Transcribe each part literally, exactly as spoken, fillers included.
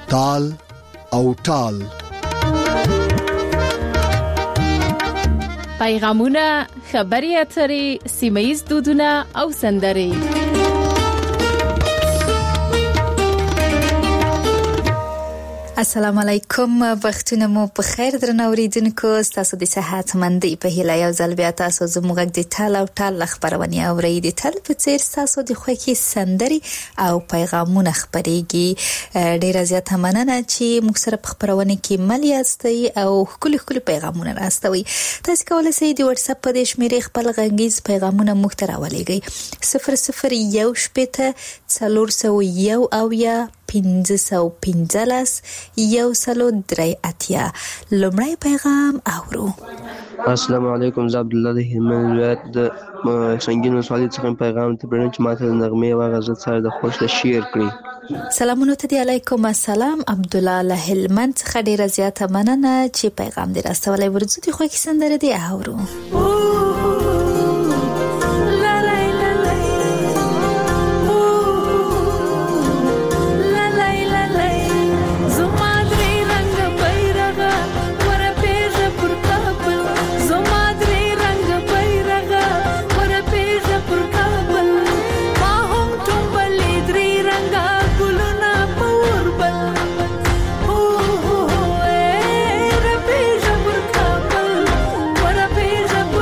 تال او ټال. پیغامونه، خبري اترې، سیمه‌ییز دودونه او سندرې. السلام علیکم، وختونه مو په خیر درنو اوریدونکو. تاسو د صحت مندي په هیله یو ځل بیا تاسو زموږ د ټال او ټال خبرونه اورئ. د ټال په څیر تاسو د خوښي سندري او پیغامونه خبريږي. ډیره زیاته مننه چې موږ سره په خبرونه کې مل یاستئ او خپل خپل پیغامونه راستوي. تاسو کولای شئ د واتس اپ په شمیرې خپل غږیز پیغامونه موږ ته راولېږئ. صفر صفر یو شپږ څلور سوه یو او یا پنځه سوه پنځلس یو سلو درې اتیا. لومړی پیغام اورو. السلام علیکم، زه عبد الله د هلمند ولایت د سنگین ولسوالۍ څخه پیغام ته برنامه چې ماته د نغمې او غزل سره د خوښ شعر کړی. سلامونه ته دی. علیکم السلام، عبد الله له هلمند څخه ډیره زیاته مننه چې پیغام دې راستولی. ورځو د خوښ سندره دی اورو. What a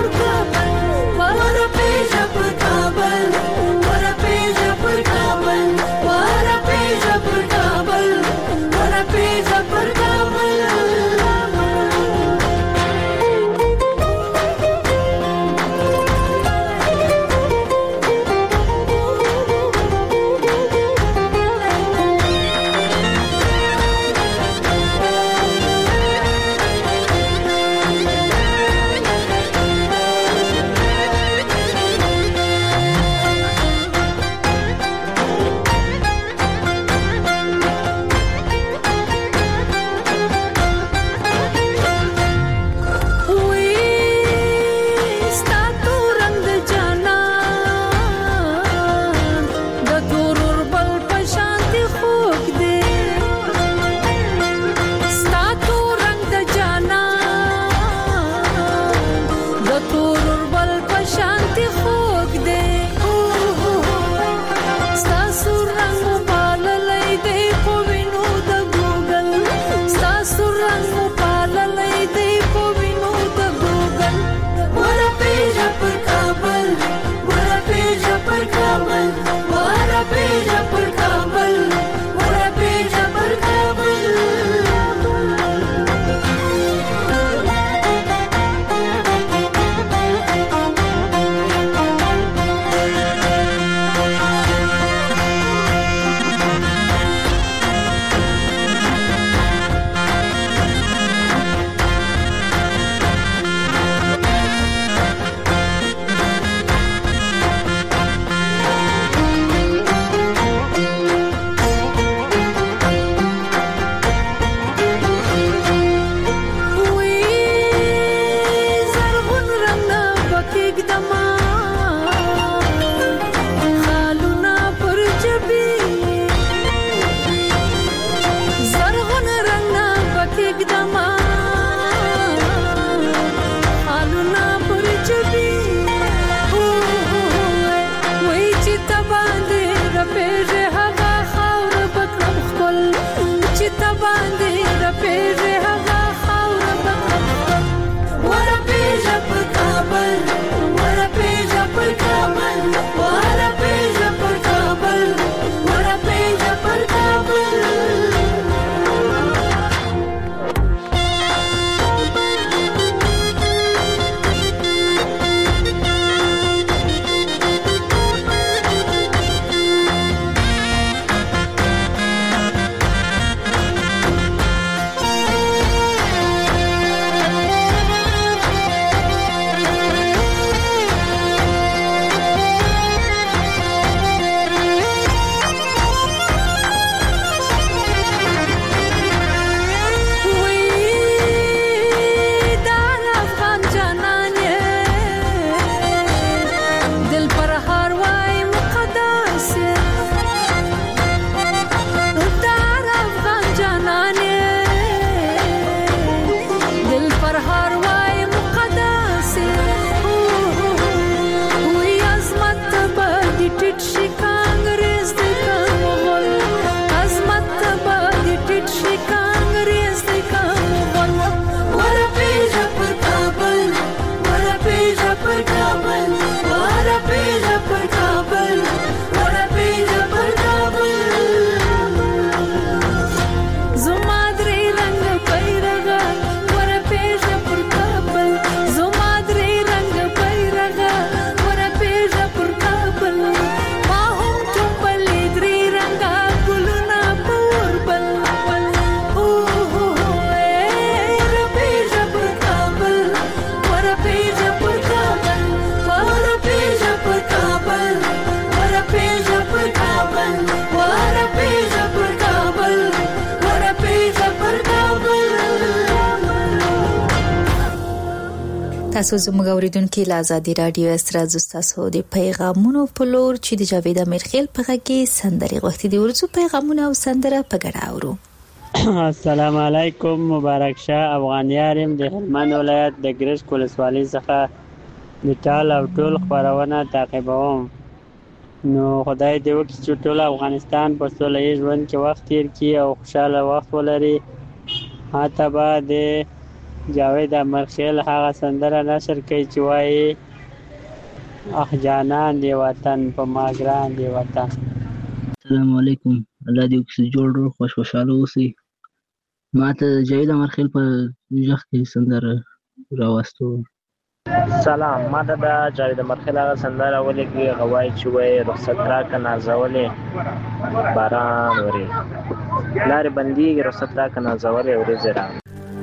تاسو زموږ اوریدونکو له ازادي رادیو استراز تاسو د پیغامونو په لور چې د جاوید امیرخیل په غږ کې سندري غوښتي دي ورڅو پیغامونه او سندره په ګډه اورو. السلام علیکم، مبارک شه افغانیارم د هلمند ولایت د ګرش ولسوالۍ څخه د ټال او ټول خبرونه تعقیبوم. نو خدای دې وکړي چې ټول افغانستان په سوله ییز ژوند کې وخت تیر کړي او خوشاله وخت ولري. هاته به د جاوید امیرخیل هغه سندره نشر کوي چې وایي اخ جانان دی وطن په ما ګران دی وطن. السلام علیکم، الله دې وکړي جوړ خوش خوشاله اوسئ. ما ته جاوید امیرخیل په ژغ کې سندره راوستو. سلام، ما ته د جاوید امیرخیل هغه سندره ولیکي غوای چې وایي رخصت راکه نازولې باران وري لارې بندېږي رخصت راکه نازولې ورېځې را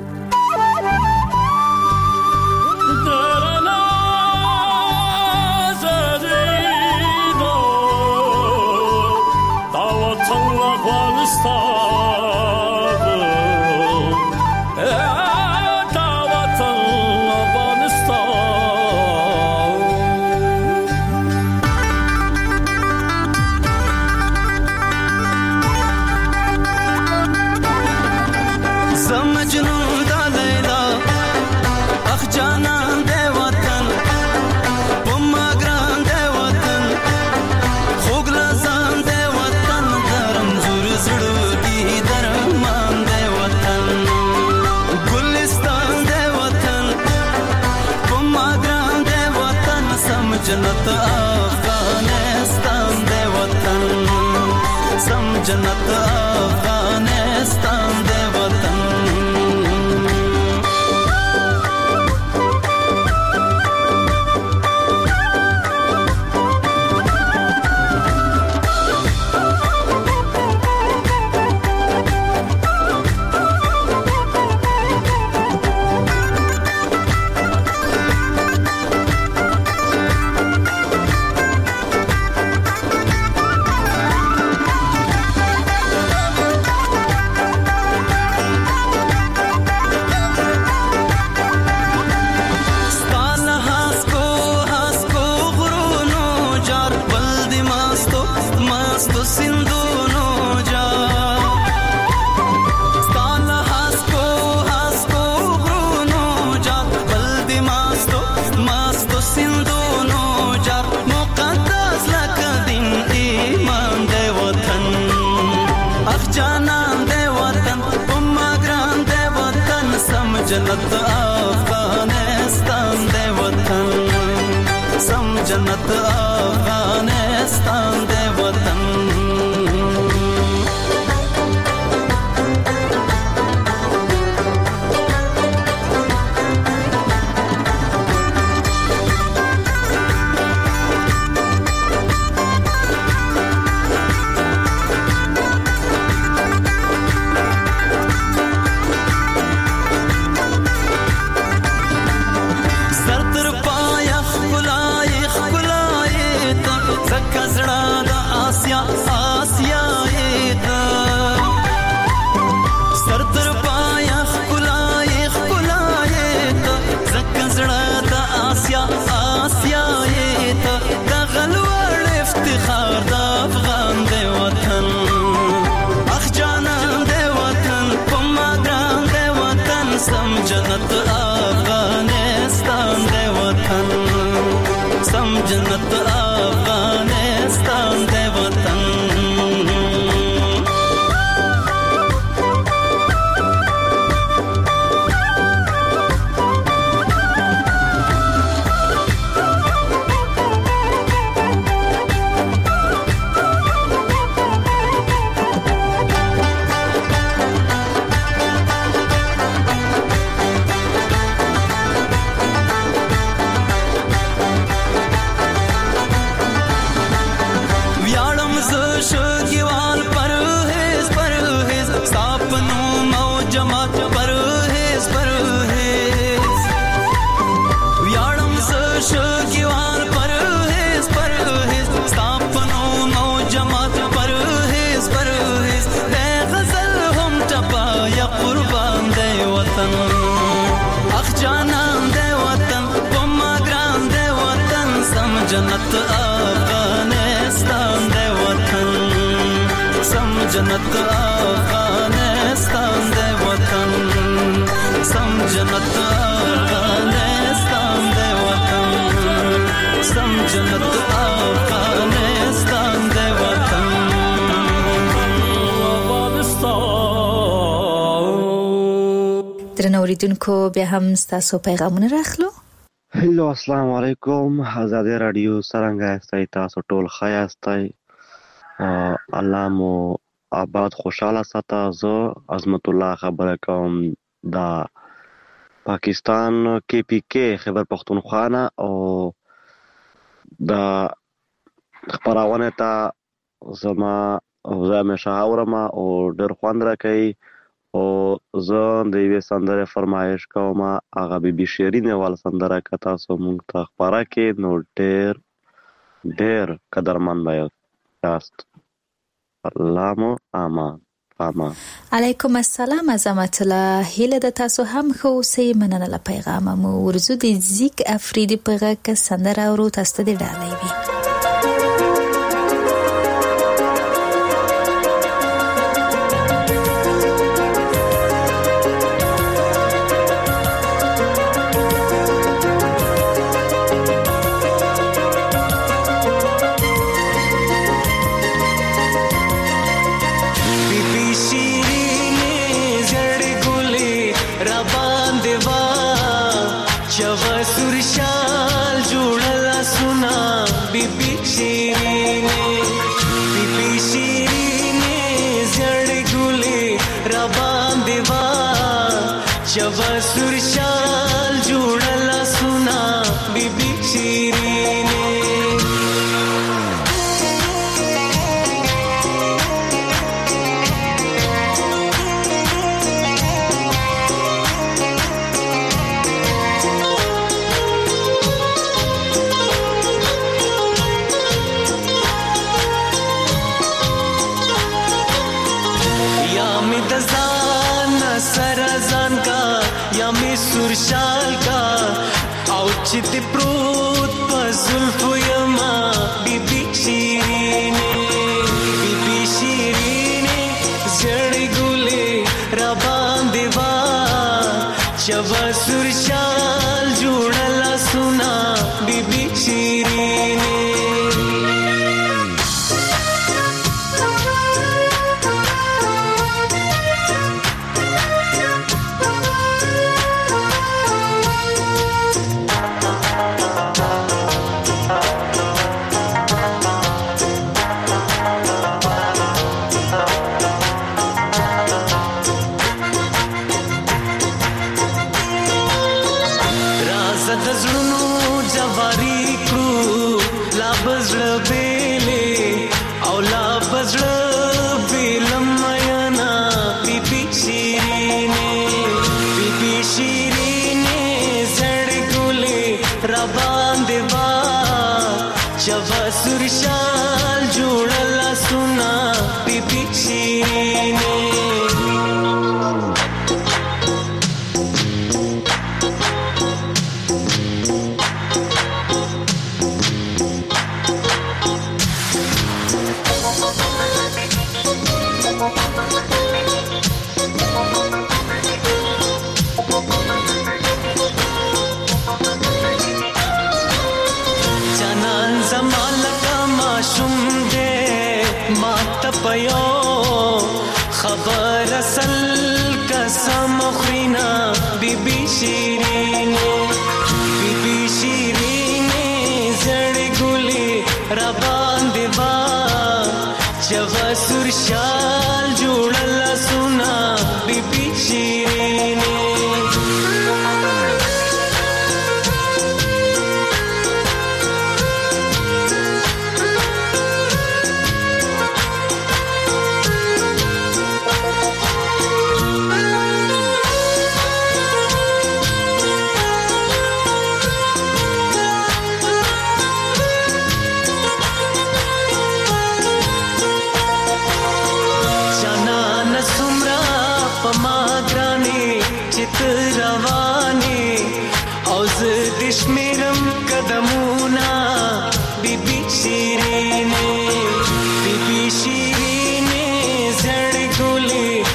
جنت افغانستان دے وطن، سم جنت افغانستان دے وطن. جنت افغانستان دے وطن، سم جنت افغانستان دے وطن. جنت افغانستان دے وطن، سم جنت افغانستان دے وطن. جنت افغانستان دی وطن سم جنت افغانستان دی وطن سم جنت افغانستان دی وطن درنو اوریدونکو بیا هم ستاسو پیغامونه راخلو. هلو السلام علیکم. آزادی رادیو څنګه یاستئ؟ تاسو ټول ښه یاستئ؟ الله مو آباد خوشحاله ساته. زه عظمت الله خبره کوم دا پاکستان کې پی کې خیبر پختونخوا نه او دا خبرونه ته زما زه همیشه اورم او ډېر خوند راکوي او زه د یوې سندرې فرمایش کوم. هغه بیبي شیرین وال سندره که تاسو مونږ ته خپاره کړئ نو ډېر ډېر قدرمن به یاست. الله مو امان امان. علیکم السلام عظمت الله. هیله د تاسو هم ښه اوسئ. مننه له پیغامه مو ورزو د زیک افریدي په غږ کې سندره اورو. تاسو ته دې ډالۍ وي.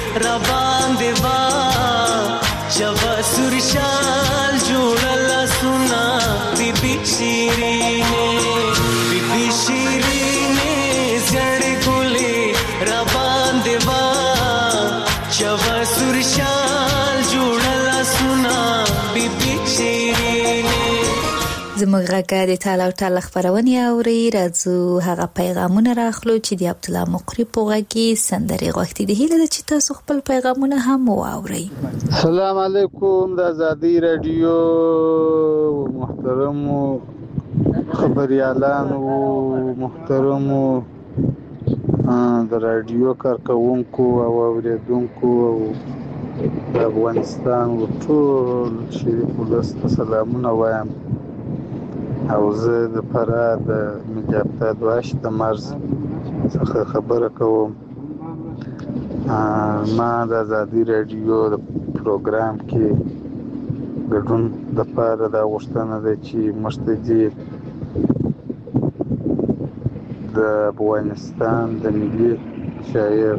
را باندې وا شوا سرشال جوړل سنا بی بی شیرینه بی بی شیرینه زړ ګلې را باندې وا شوا سرشال جوړل سنا بی بی شیرینه زموږ غږ د ټال او ټال خبرونه اوري راځو هغه پیغامونه راخلو چې د عبد الله مقری په غږی سندري غوښتي دي هله چې تاسو خپل پیغامونه هم واوري. السلام علیکم د آزادی رادیو محترم خبريالانو محترم د رادیو کارکونکو او اوریدونکو د افغانستان ټول شریف ولس سلامونه وایم او زه د فرا د مجابتا دواش د مرز څخه خبره کوم. ما د آزادی رادیو د پروګرام کې ګډون د پاره د غوښتنه ده چې مشتدي د افغانستان د ملي شاعر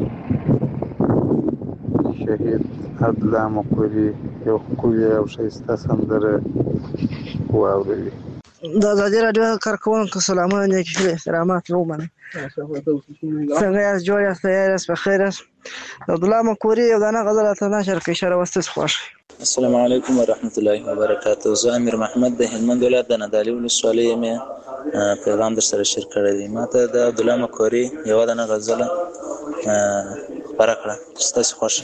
شهید عبد الله مقری یو ښکلې او ښایسته سندره واوري. د آزادي رادیو کارکونکو سلامونه نیکي ښې احترامات ومنئ. څنګه یاست؟ جوړ یاست؟ تیار یاست؟ بخیر یاست؟ عبد الله مقری یو دانه غزل راته نشر کړي اشاره واستس خوښ. السلام علیکم ورحمت الله وبرکاته. زه امیر محمد د هلمند ولایت د نادعلي ولسوالۍ یم. پیغام در سره شیر کړی دی. ما ته د عبد الله مقری یو دانه غزل خبره کړه چې تاسو خوښ.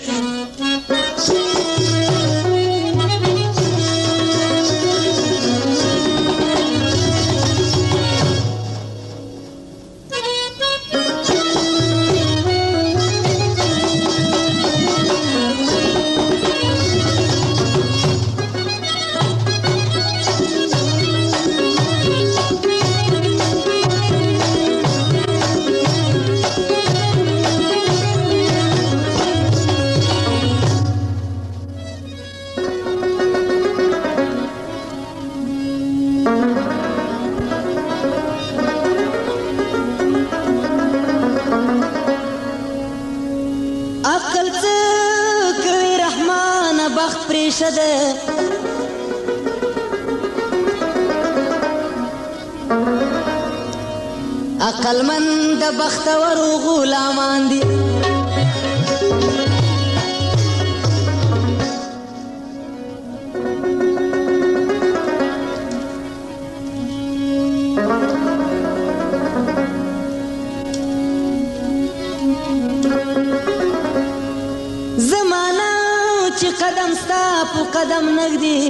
عقل من د بختور غلامان دي زمانہ چې قدم ستا په قدم نږدې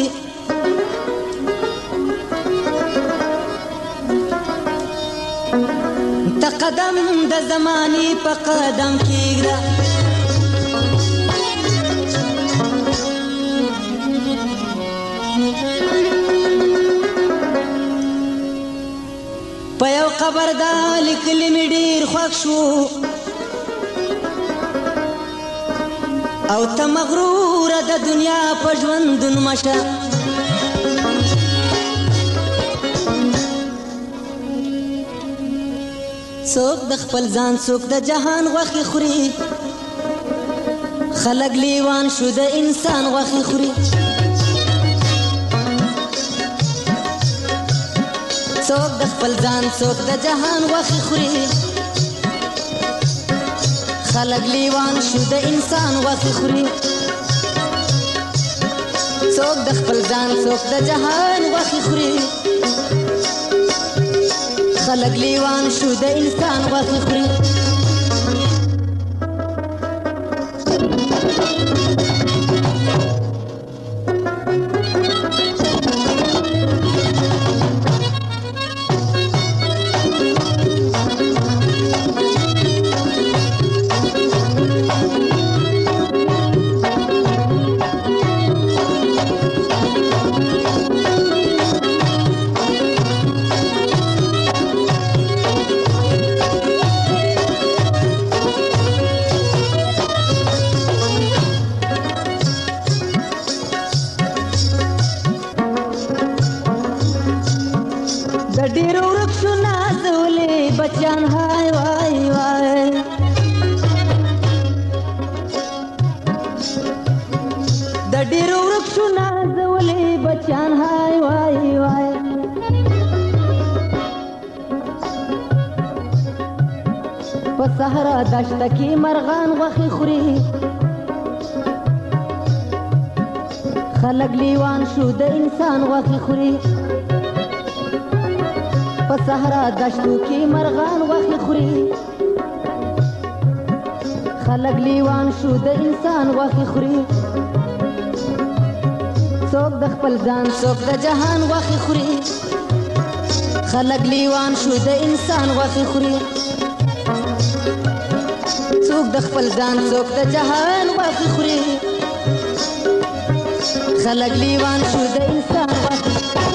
تا قدم د زماني په قدم کېږده په یو قبر دا لیکلي مې ډېر خوښ شو او ته مغروره د دنیا په ژوندون مشه څوک د خپل ځان څوک د جهان غوښې خوري خلک لیوان شو د انسان غوښې خوري څوک د خپل ځان څوک د جهان غوښې خوري خلک لیوان شو د انسان غوښې خوري څوک د خپل ځان څوک د جهان غوښې خوري خلق لیوان شو د انسان غوښې خوري په صحرا دشته کې مرغان غوښې خوري خلک لیوان شو د انسان غوښې خوري په صحرا دشتو کې مرغان غوښې خوري خلک لیوان شو د انسان غوښې خوري څوک د خپل ځان څوک د جهان غوښې خوري خلک لیوان شو د انسان غوښې خوري څوک د خپل ځان څوک د جهان غوښې خوري خلک لیوان شو د انسان غوښې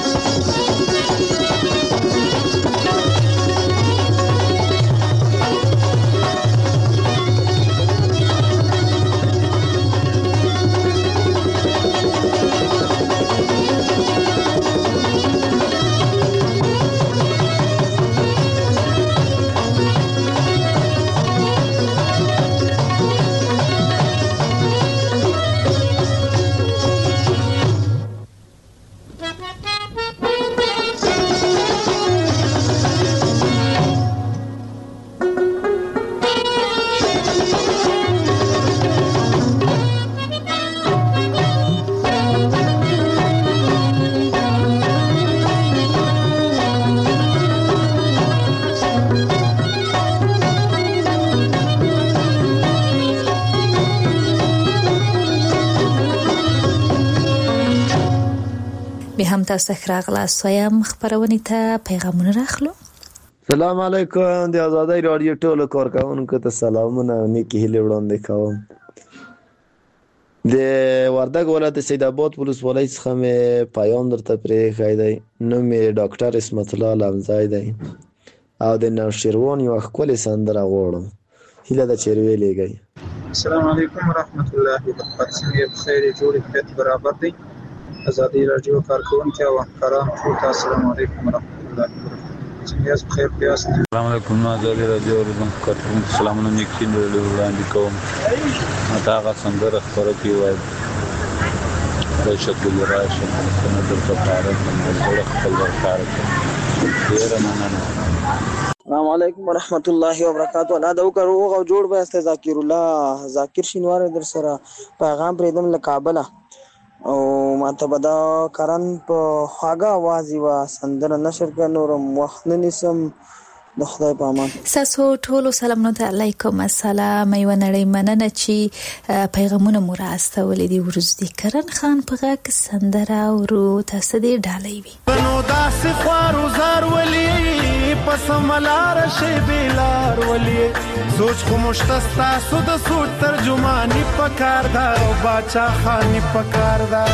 هم تاسو ښه راغلاست وایم خبرونه ته پیغامونه راخلو. سلام علیکم د آزادۍ رادیو ټولو کارکونکو ته سلامونه او نیکی هیلې وړاندې کوم. د وردګ ولایت سید آباد ولسوالۍ څخه مې پیغام درته پرېښی دی. نوم یې ډاکټر اسمت الله لمځی دی او د نوشیروان یوه ښکلې سندره غواړم. هیله ده چې ویلېږئ. السلام علیکم ورحمت الله وبرکاته. څنګه بخیر جوړ خیریت برابر دی. آزادۍ رادیو کارکونکو او همکاران ټول ته السلام علیکم ورحمت الله وبرکاته. څنګه یاست؟ بخیر یاست؟ السلام علیکم. آزادۍ رادیو کارکونکو سلامونه نیکی وړاندې کوم. ماته هغه سندره خپره کړې وای د شکل راشه څنګه درته کار کوم زړه خپل کار کوم. ډېره مننه. السلام علیکم ورحمت الله وبرکاته. انا د وکړو او جوړ به است ذاکر الله ذاکر شینوار در سره پیغام پرېدم له کابل او ماته بدا کرن په هاګه आवाज وا سندره نشر کنو رم وخت نسم د خدای په امان. ساسو ټولو سلامونه علیکم السلام. یو نړۍ مننه چې پیغامونه مو راستولې دي. ورزدي کرن خان په غږ سندره ورو تاسو دې ډالۍ وي. نو داسې خوارو زار ولي پس ملار شي بلار ولي سوچ خو مشتستا سود سود ترجمانی پکار دا او باچا خانی پکار دا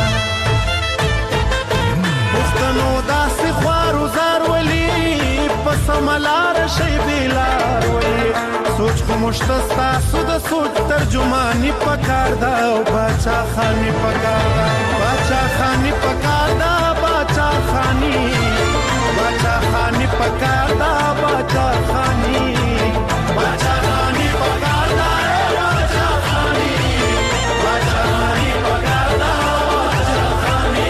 پښتنو داسې خوارو زار ولي پس ملار شي بلار ولي سوچ خو مشتستا سود سود ترجمانی پکار دا او باچا خانی پکار دا باچا خانی پکار دا باچا خانی باچا خانی پکار دا باچا خانی باچا خانی پکار دا باچا خانی باچا خانی پکار دا باچا خانی.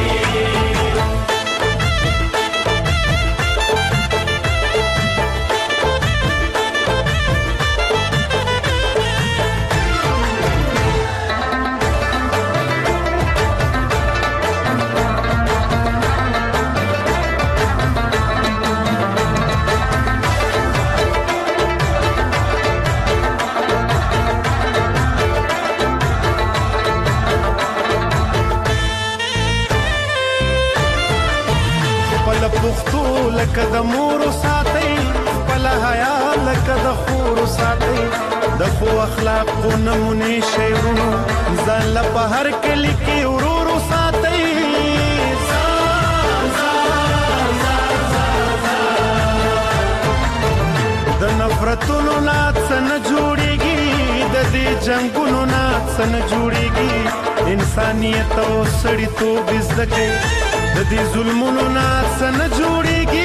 پښتو لکه د مور ساتي خپل حیا لکه د خور ساتي د خو اخلاق نمونه شیرونو ځان له په هر کلی کې ورور ساتي د نفرتونو نات نه جوړيږي د دې جنگونو نات نه جوړيږي انسانيت او سړیتوب زده د دې ظلمونو ناس نه جوړيږي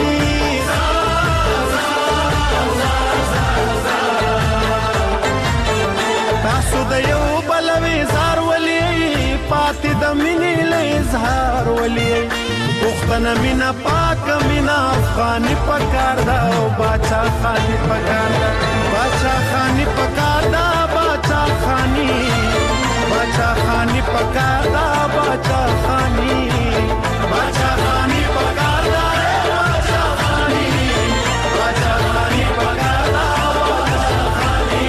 تاسو د یو بل وزار ولي پاتې د مینې له اظهار ولي پښتنه مینا پاک مینا افغاني پکار دا او باچا خاني پکار دا باچا خاني پکار دا باچا خاني باچا خاني پکار دا باچا خاني باچا خاني پکار دا باچا خاني باچا خاني پکار دا باچا خاني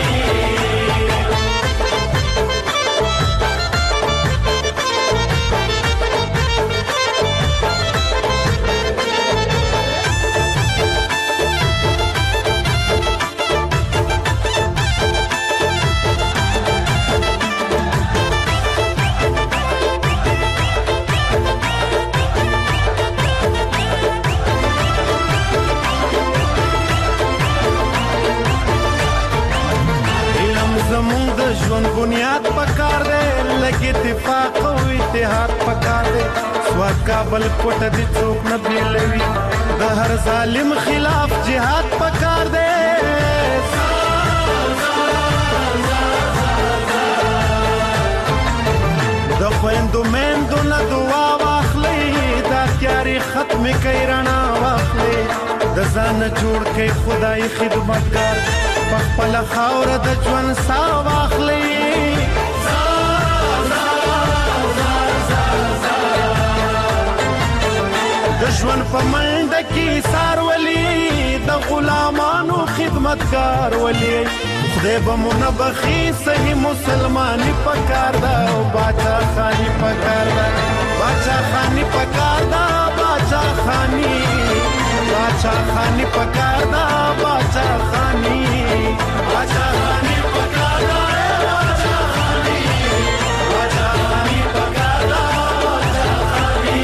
ژوند بنیاد پکار دے لګي اتفاق او اتحاد پکار دے سواد کابل کوټه دي څوک نه بیلوي د هر ظالم خلاف جهاد پکار دے د خويندو مندو نه دعا واخلي دا تیاری ختم کوي رڼا واخلي د ځان جوړ کوي خدای خدمتګار خپل خاور د ژوند سا واخلي د ژوند په منډه کې سار ولي د غلامانو خدمتګار ولي خدای به منبخي صحیح مسلماني پکار دا او باچا خاني پکار دا باچا خاني پکار دا باچا خاني باچا خاني پکار دا باچا خاني باچا خاني پکار دا باچا خاني باچا خاني پکار دا باچا خاني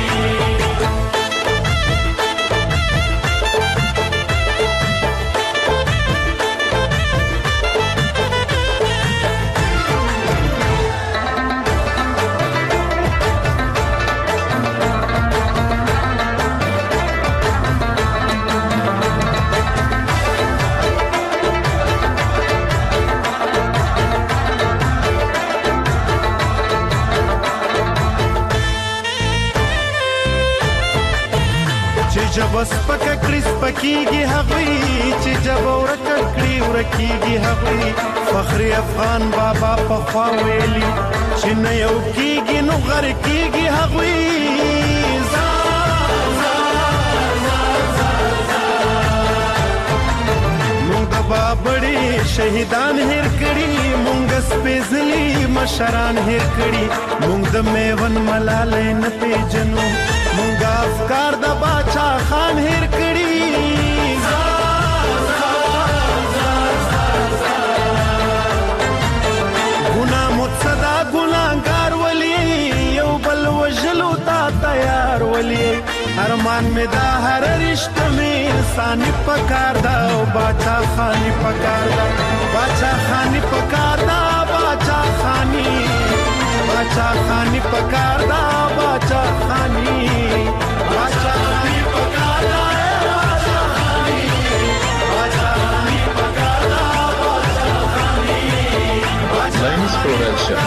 جب سپک کړي سپکیږي هغوی چې جب ورک کړي ورکیږي هغوی فخر افغان بابا په خوا ویلي چې نه یو کیږي نو غر کیږي هغوی مونږ د بابړي شهیدان هیر کړي مونږ سپېڅلي مشران هیر کړي مونږ د میون ملالۍ نه پیژنو مونږ افکار د باچا خان هیر کړي ګناه متصدا ګناهګار ولي یو بل وژلو ته تیار ولي ارمان می دا هر رشتہ می انسانی پکار دا او باچا خانی پکار دا باچا خانی پکار دا باچا خانی باچا خانی پکار دا باچا خانی باچا خانی پکار دا باچا خانی باچا خانی پکار دا باچا خانی Lines Production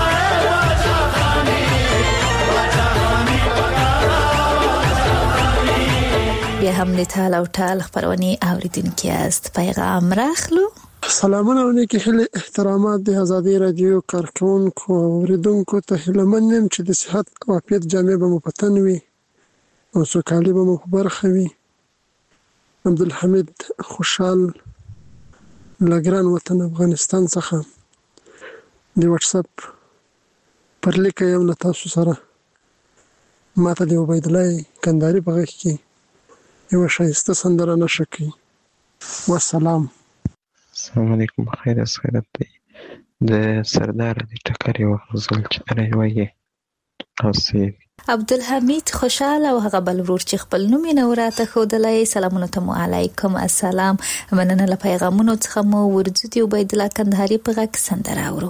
بیا هم د ټال او ټال خبرونه اوریدونکو است پیغام راخلو سلامونه او نیکی هیله احترامات د ازادي رادیو کارکونکو اوریدونکو ته هیله منم چې د صحت او عافیت جامع به مو پتن وي او سوکالي به مو په برخه وي عبدالحمید خوشحال لګران وطن افغانستان څخه د واتس اپ پر لیک یو له تاسو سره ماته د عبید الله کندهاري په غږ کې یو شایسته سندره نشه کوي والسلام السلام علیکم خیر اس خیرت دی د سردار د ټکر یو غزل چې اره وایي او سي عبدالحمید خوشحال او هغه بل ورور چې خپل نوم یې نه وراته ښودلی سلامونه ته مو علیکم السلام مننه له پیغامونو څخه مو ورځو د عبید الله کندهاري په غږ سندره اورو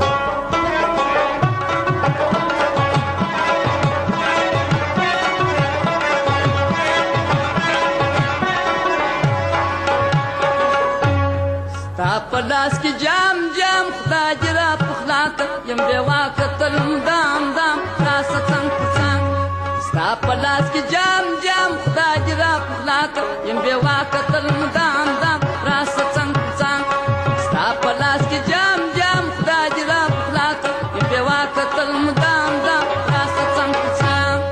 پلاس کی جام جام خدا جرا پخلاک یم دیوا کتلم دام دام خاصتن پسان ستا پلاس لاس کې جام جام خدای دې را پخلا کړ یم بې واکه تل مدام دام راسه څنګ په څنګ ستا په لاس کې جام جام خدای دې را پخلا کړ یم بې واکه تل مدام دام راسه څنګ په څنګ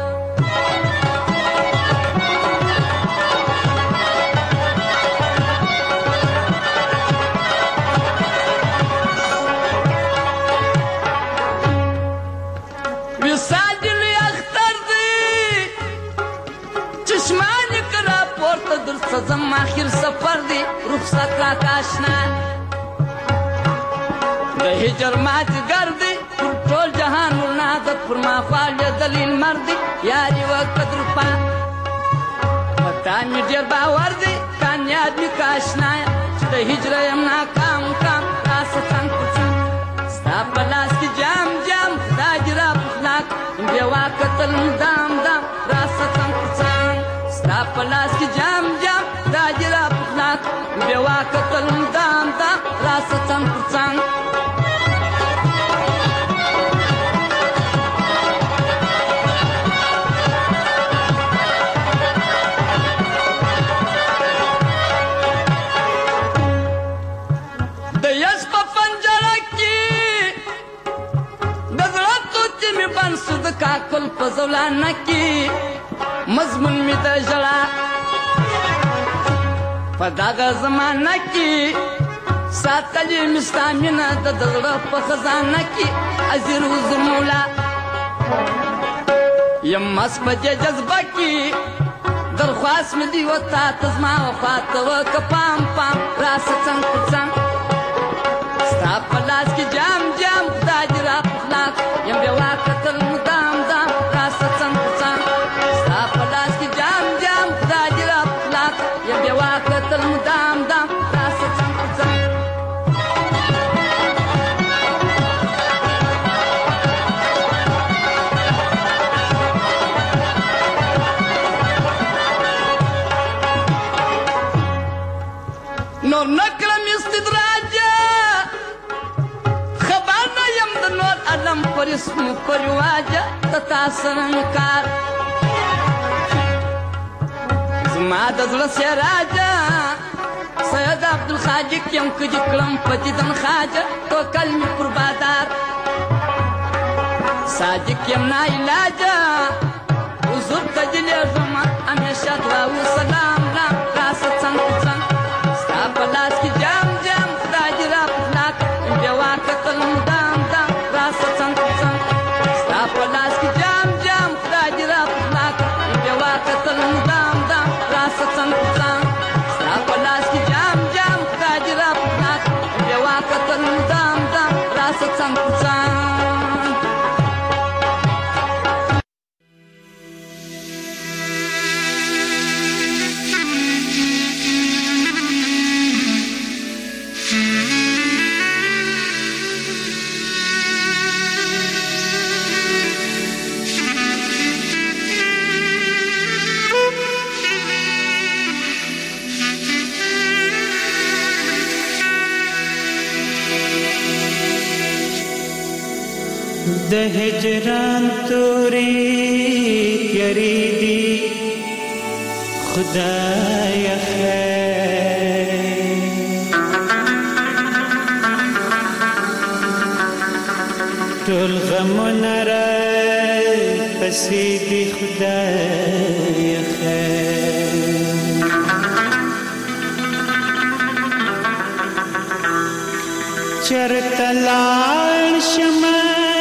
سزم آخر سفر دی رخصت را کاشنا د هجر مات گردی پر ټول جهان ولنادت پر ما فال دلیل مردی یاری وقت رفا پتا می ډیر باور دی کامیاب می کاشنا چې د هجر یم ناکام کام راس څنګ پڅنګ ستا په لاس کې جام جام خدای دې را پخلاک بې واکه تل دام دام راس څنګ پڅنګ ستا په لاس کې جام جام خدای دې را پخلاک بې واکه تل دام دام راس څنګ پڅنګ کاکل په زولانه کې مضمون می د ژړا په دغه زمانه کې ساتلې مې ستا مینه د زړه په خزانه کې ازیر حضور مولا یم مست په دې جذبه کې درخواست مې دی وتا ته زما وفات وکه پام پام راسه څنګ په څنګ ستا په لاس کې جام جام خدای دې را پخلاک یم بې واکه تل مدام دام راسه څنګ په څنګ ستا په لاس کې جام جام خدای دې را پخلاک یم بې واکه تل مدام دام راسه څنګ په څنګ نور نکرم استدراجه خبر نه یم د نور علم پر اسم پر واجه د تاسر انکار زما د زړه سراجه سید عبدالخاجق یم که دې کړم په دیدن خاجه تو کلمې پر بادار صادق یم ناعلاجه حضور ته دې لېږم همیشه دعا و سلام لام راسه څنګ په څنګ ستا په لاس کې جام جام خدای دې را پخلاک بې واکه تل مدام دام راسه څنګ په څنګ ستا په لاس کې جام جام خدای دې را پخلاک بې واکه تل مدام دام راسه څنګ په څنګ ستا په لاس کې جام جام خدای دې را پخلاک بې واکه تل مدام دام راسه څنګ په څنګ د هجران توري تیری دی خدای خیر ټول غمونه را پسې دی خدای خیر چرته لاړ شمه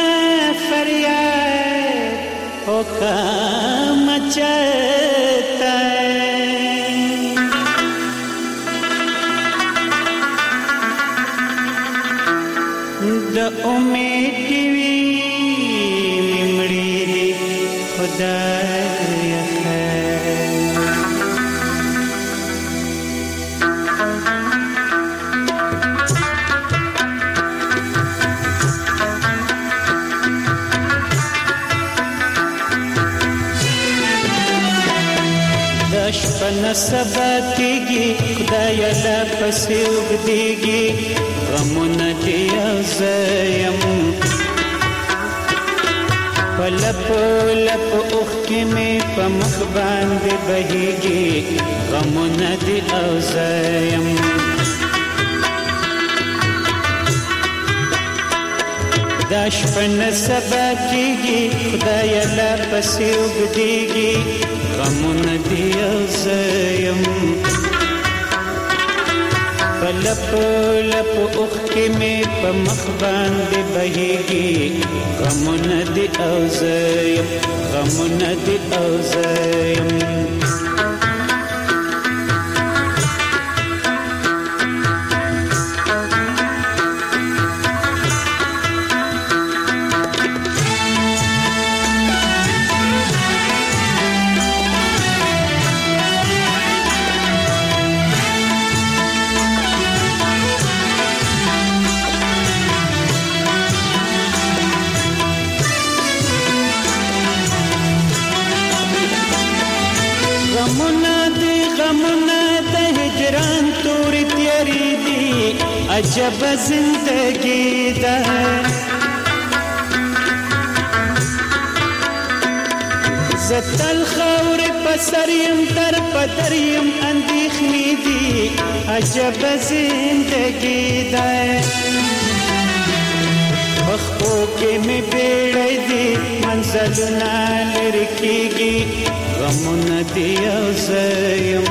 فریاد او کام چتا د امید وی مړی دی خدای خیر شپه سبا کېږي خدایه لا پسې اوږدېږي غمونه دې یو زه یم پلپو لپ اوخکی می په مخ باندې بهیږي غمونه دي او زیم دا شپه نه سبا کېږي خدای لا پسې اوږدېږي غمونه دي او زیم په لپو لپو اوښکې مې په مخ باندې بهیږي غمونه دي او زه یم غمونه دي او زه یم عجب زندگی ده زتل خور پسر یم در پدر یم اندیخنی دی عجب زندگی ده مخبو کے می بیڑی دی منزلنا لرکیگی غمون دی او زیم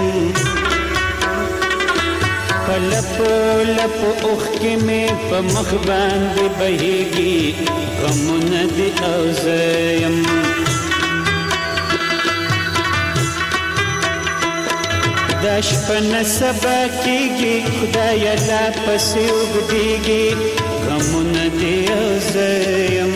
لپو لپو اوښکې مې په مخ باندې بهیږي غمونه دي او زه یم دا شپه نه سبا کېږي خدایه لا پسې اوږدېږي غمونه دي او زه یم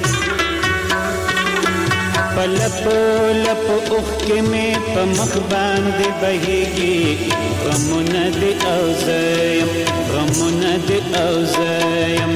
په لپو لپو اوښکې مې په مخ باندې بهیږي غمونه دي او زه یم غمونه دي او زه یم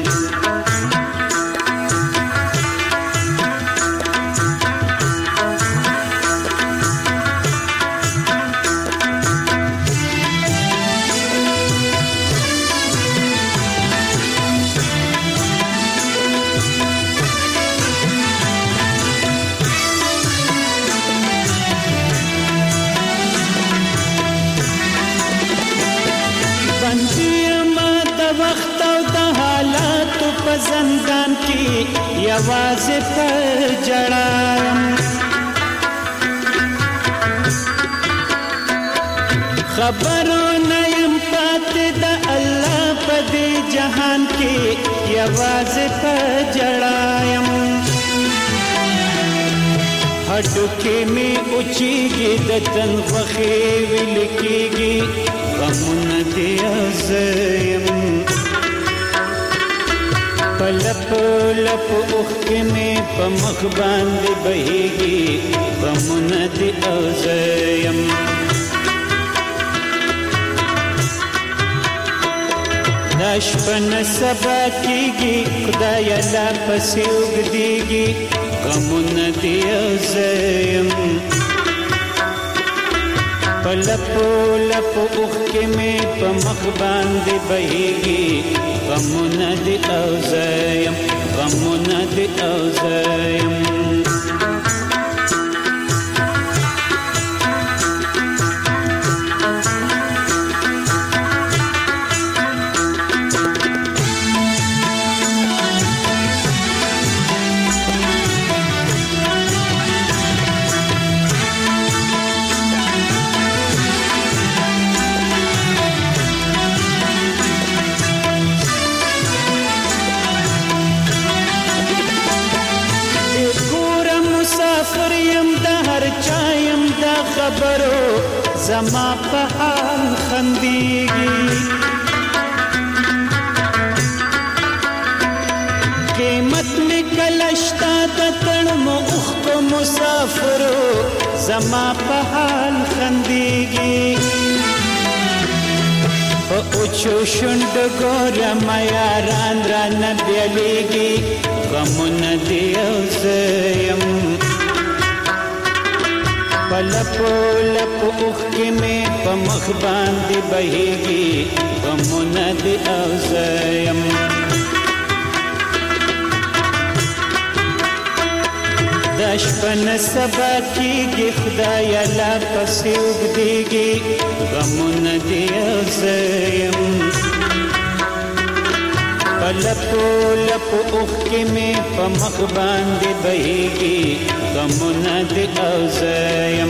زندان کی یوازې په جړایم خبرونه یم پاتې د الله په دې جهان کې یوازې په جړایم هډوکې مې اوچېږي د تن غوښې ویل کېږي غمونه دې او زه یم په لپو لپو اوښکې مې په مخ باندې بهیږي غمونه دي او زه یم دا شپه نه سبا کېږي خدایه لا پسې اوږدېږي غمونه دي او زه یم په لپو لپو اوښکې مې په مخ باندې بهیږي غمونه دي او زه یم غمونه دي او زه یم خبرو زما په حال خندېږي قیمت مې کله شته د تړمو اوښکو مسافرو زما په حال خندېږي په اوچو شونډو ګوره میاران رانه بیلیږي غمونه دي او زه یم په لپو لپو اوښکې مې په مخ باندې بهیږي غمونه دي او زه یم شپن سبا کیږي خدای لا پسې وګديږي غمونه دي ازم پلپو لپو اوخ کې مې په مخ باندې بهيږي غمونه دي ازم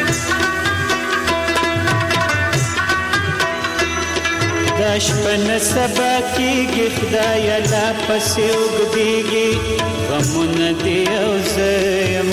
دا شپن سبا کیږي خدای لا پسې وګديږي غمونه دي ازم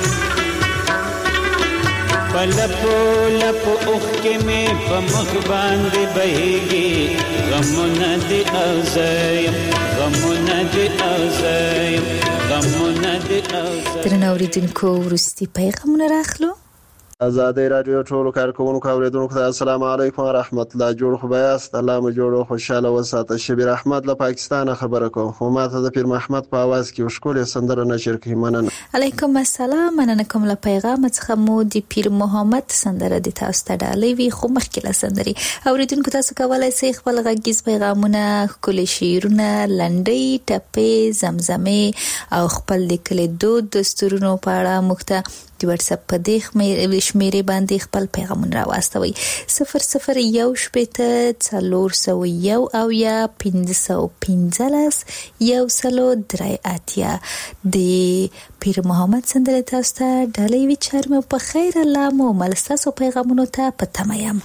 پلپو لپو اوخ کې مې په مخ باندې بهيږي غمونه دي ازم غمونه دي ازم غمونه دي ازم درنو اوریدونکو وروستي پیغامونه راخلو. ازادي رادیو ټولو کارکونکو اوریدونکو ته السلام علیکم ورحمت الله. جوړ خو بیاست، الله مو جوړ خوشاله وساته. شبیر احمد له پاکستان خبره کوم. خو ماته د پیر محمد په आवाज کې وشکولې سندره نشر کې مننه. علیکم السلام، مننه کوم له پیغام څخه مو د پیر محمد سندره د تاسو ته ډالۍ وی خو مخکې له سندري اوریدونکو تاسو کولای شئ خپل غږیز پیغامونه کولې شیرونه لنډۍ ټپې زمزمې او خپل د کلی دود دستورونو په اړه مخته د واتس اپ په دې شمیرې باندې خپل پیغامونه راوستوي صفر صفر یو شپېته څلور سوه یو او یا پنځه سوه پنځلس یو سلو درې اتیا د پیر محمد سندره تاسو ته ډالۍ وی چارمه په خیر الله مو ملستاسو پیغامونو ته په تمه یم.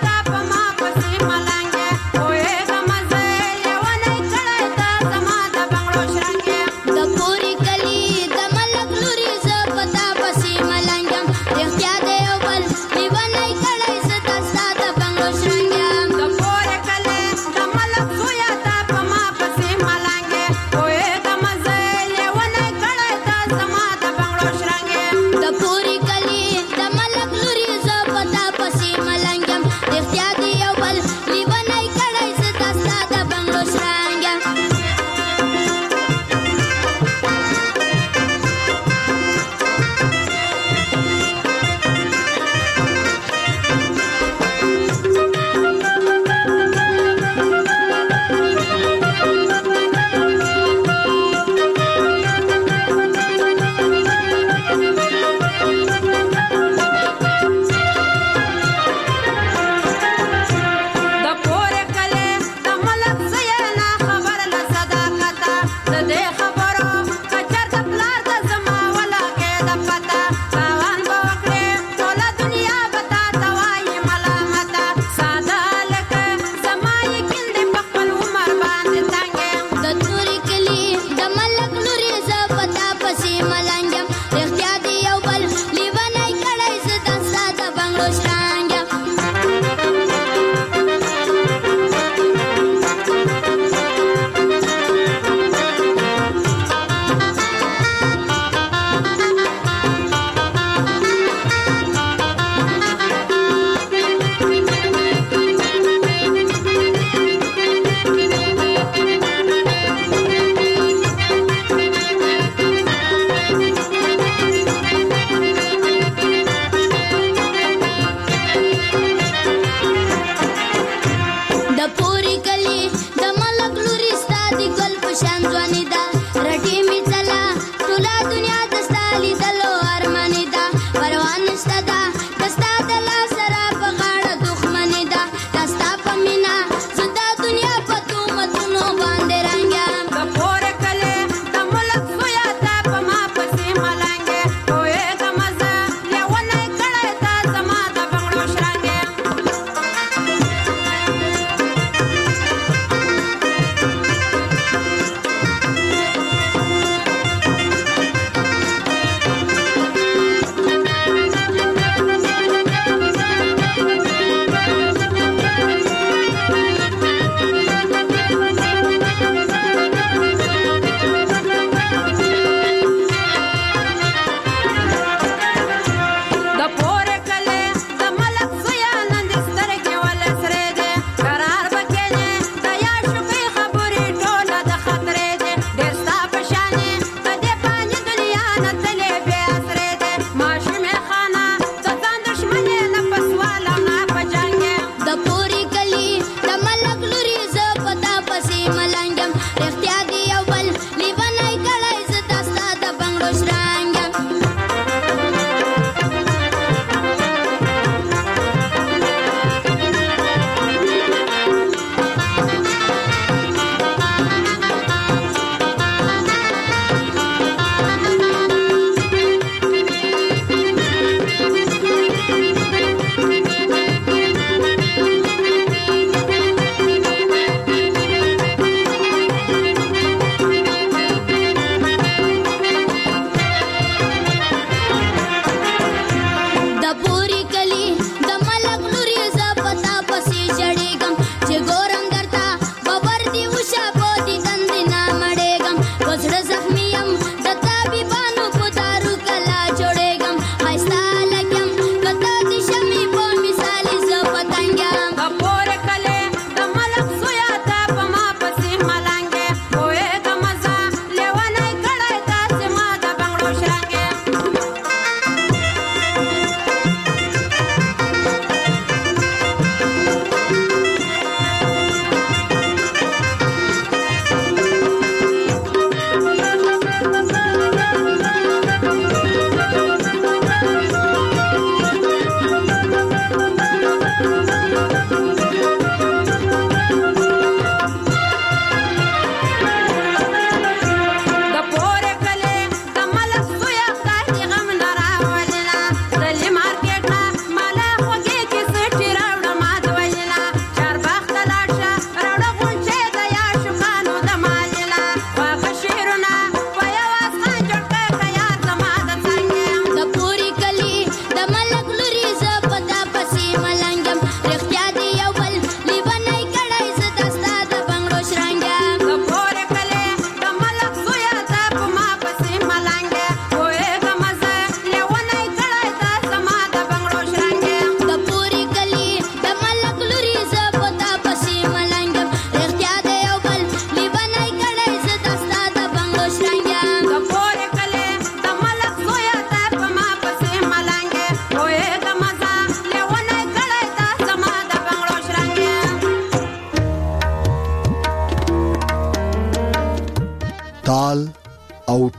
زما د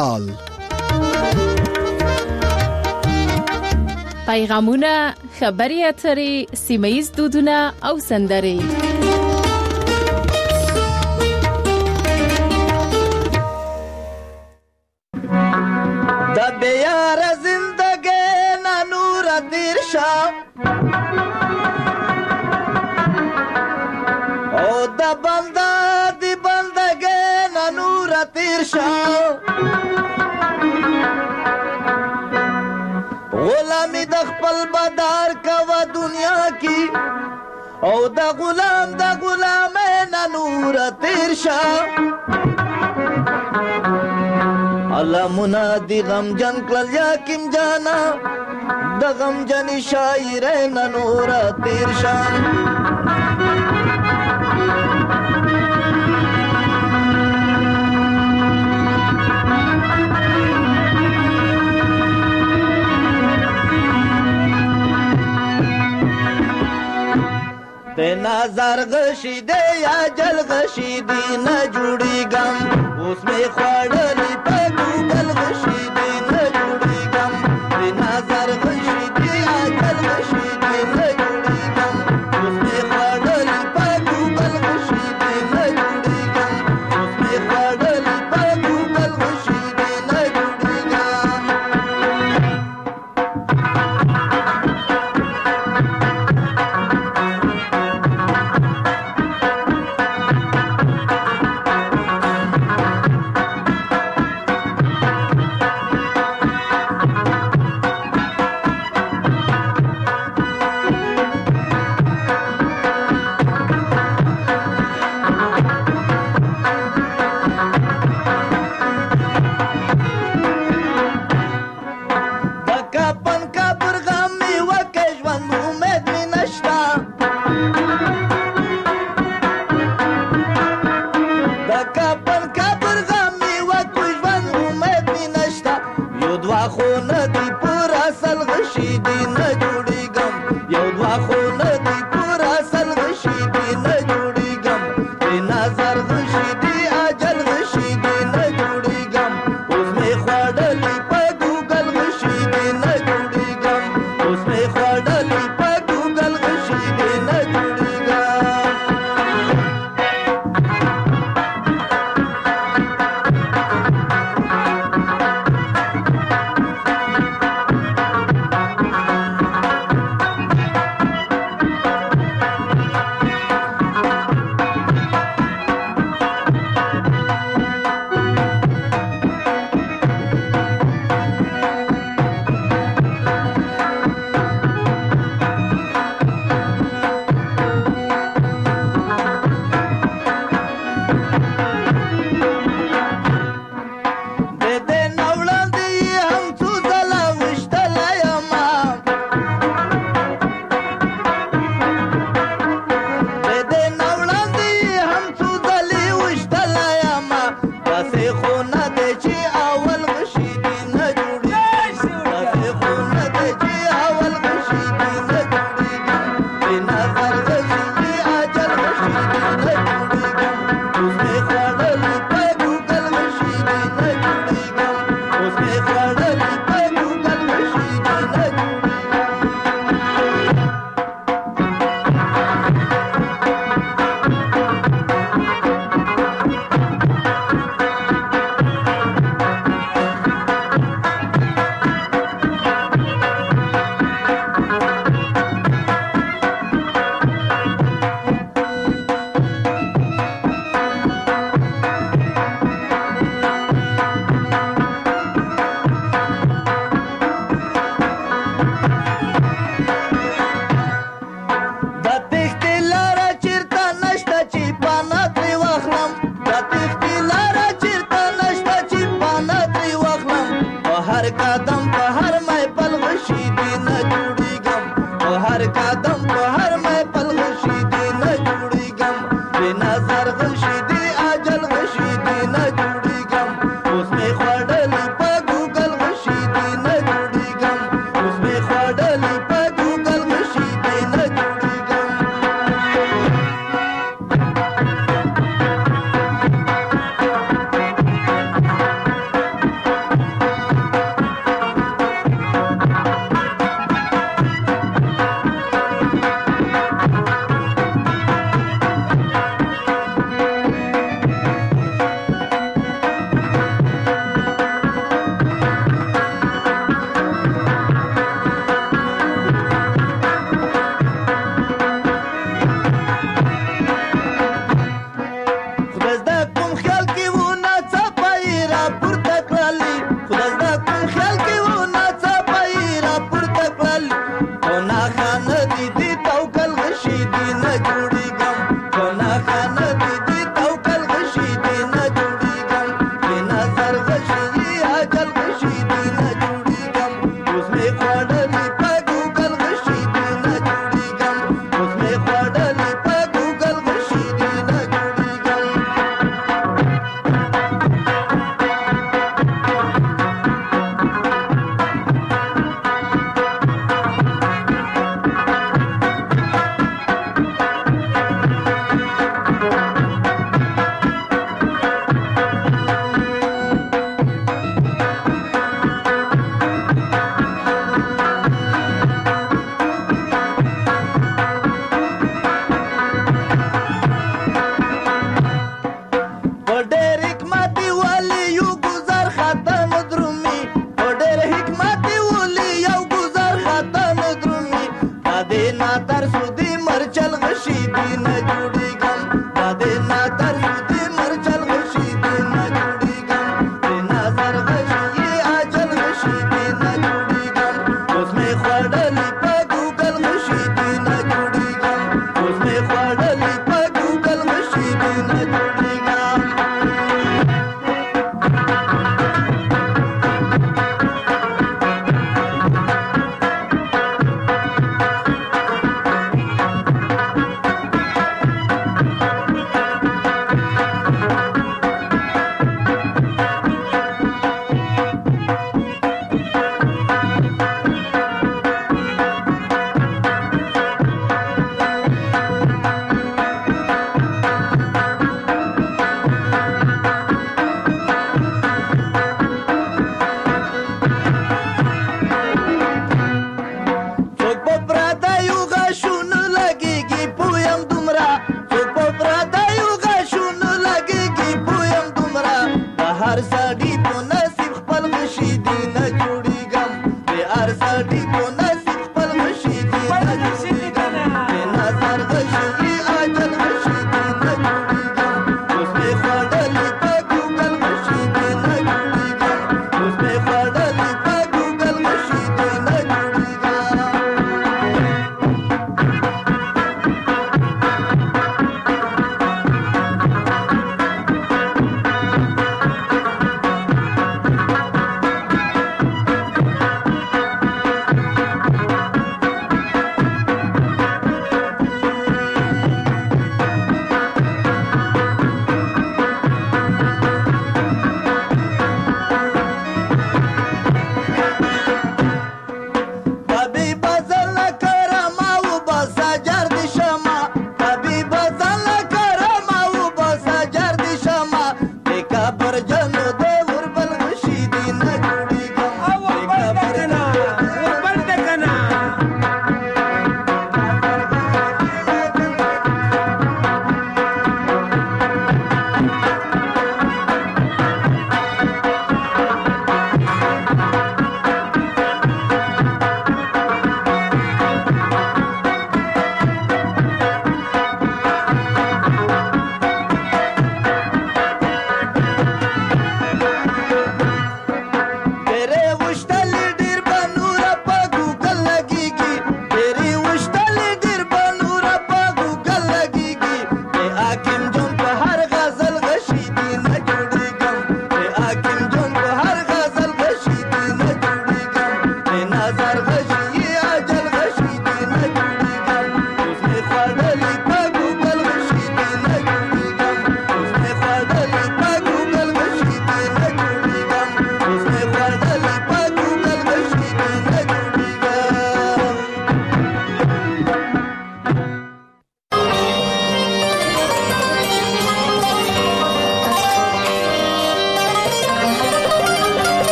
کال. پیغامونه، خبري اترې، سیمه‌ییز دودونه او سندرې. د بیار زندګۍ نه نور تیر شه او د بنده د بندګۍ نه نور تیر شه غلامی د خپل بدار کوه دنیا کی او د غلام د غلامۍ نه نور تیر شه الله منادي غم جن کل یا کیم جانا د غم جن شاعر نه نور تیر شان د نظر غشي دی یا جل غشي دی نه جوړي غم اوس می خوړلې په ګوګل غشي دی نه جوړي غم د نظر غشي دی یا جل غشي دی نه جوړي غم اوس می خوړلې په ګوګل غشي دی نه جوړي غم اوس می خوړلې په ګوګل غشي دی نه جوړي غم جل کې